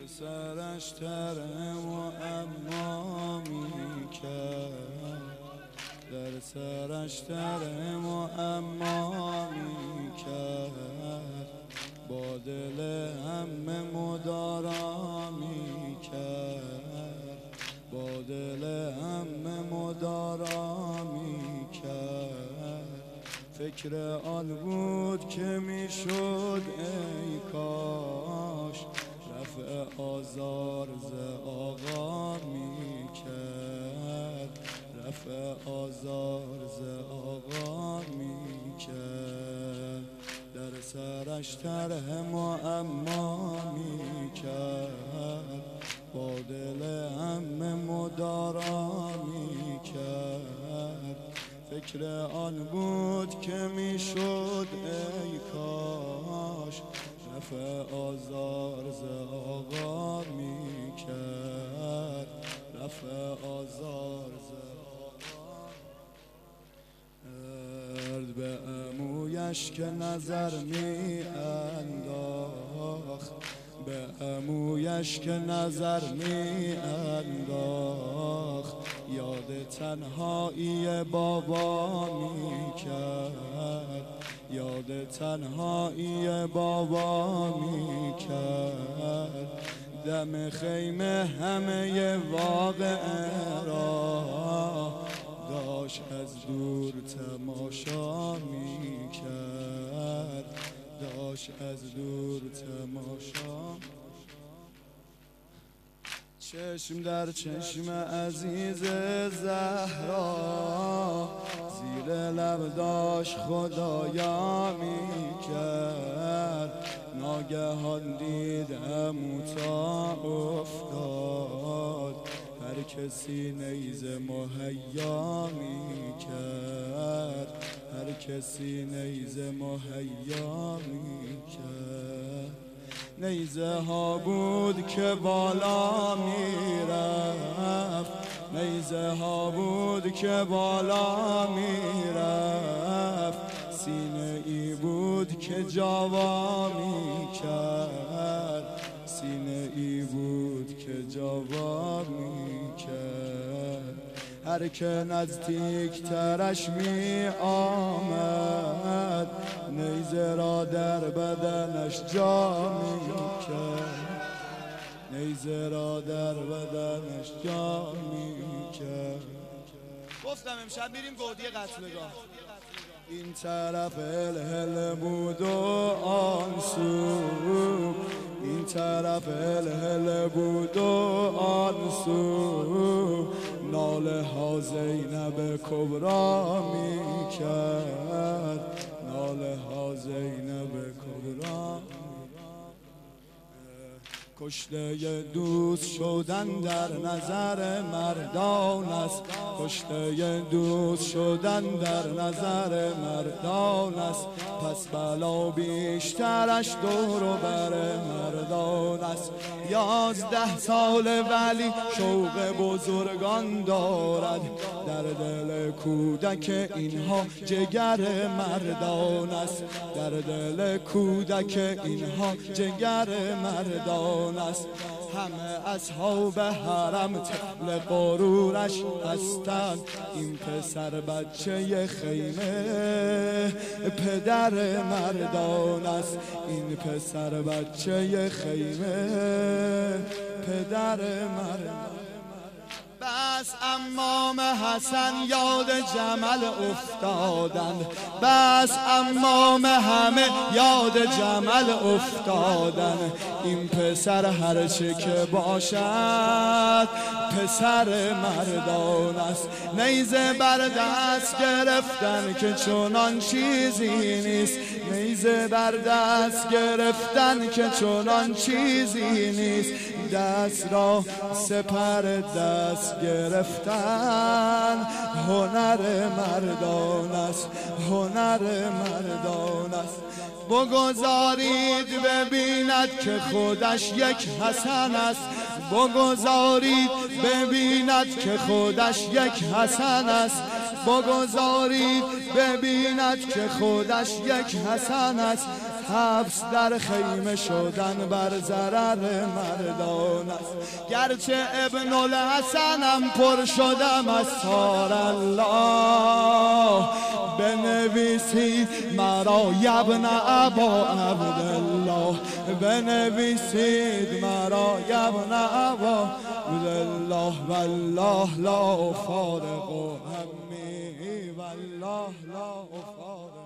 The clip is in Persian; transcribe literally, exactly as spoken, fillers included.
سرش تره و اما میکرد، در سرش تره و اما میکرد، با دل همه مدارا میکرد، با دل همه مدارا میکرد. فکر آن بود که میشد ای کاش رفع آزار ز آقا میکرد، رفع آزار ز آقا میکرد. در سرش طرح معما میکرد، با دل همه مدارا میکرد. فکر آن بود که میشد ای کاش رفع آزار ز آقا میکرد، رفع آزار ز آقا میکرد. به عمویش که نظر می انداخت، به عمویش که نظر می انداخت، یاد تنهایی بابا می کرد، یاد تنهایی بابا می کرد. دم خیمه همه واقعه را داشت از دور تماشا می کرد، داشت از دور تماشا. چشم در چشم عزیز زهرا، زیر لب داشت خدایا می کرد. ناگهان دید عموتا افتاد، هر کسی نیزه مهیا می کرد، هر کسی نیزه مهیا می کرد. نیزه ها بود که بالا می رفت، نیزه ها بود که بالا می رفت. سینه ای بود که جاوا می کرد، سینه ای بود که جاوا می کرد. هر که نزدیک ترش می آمد، نیزه را در بدنش جا می کرد، نیزه را در بدنش جا می کرد. گفتم امشب میریم گودی قتلگاه. این طرف الهل بود و آن سو، این طرف الهل بود و آن سو. ناله ها زینب کبرا می کرد، ناله ها زینب کبرا. کشته دوست شدن در نظر مردان است، کشته دوست شدن در نظر مردان است. پس بلا بیشترش دور و بر مردان است. یازده سال ولی شوق بزرگان دارد، در دل کودک اینها جگر مردان است، در دل کودک اینها جگر مردان است. همه اصحاب حرم طفل غرورش هستند، این پسر بچه خیمه پدر مردان است، این پسر بچه خیمه پدر مردان. بس امام حسن یاد جمل افتادند، بس امام همه یاد جمل افتادند. این پسر هرچه که باشد پسر مردان است. نیزه بر دست گرفتن که چنان چیزی نیست، نیزه بر دست گرفتن که چنان چیزی نیست. دست را سپر دست گرفتن هنر مردان است، هنر مردان است. بگذارید ببیند که خودش یک حسن است، بگذارید ببیند که خودش یک حسن است، بگذارید ببیند که خودش یک حسن است. حبس در خیمه شدن بر ضرر مردان است. گرچه ابن الحسنم پر شدم از تار الله، بنویسید مرا یبن ابا عبدالله، بنویسید مرا یبن ابا عبدالله. والله لا فارق همي والله لا فارق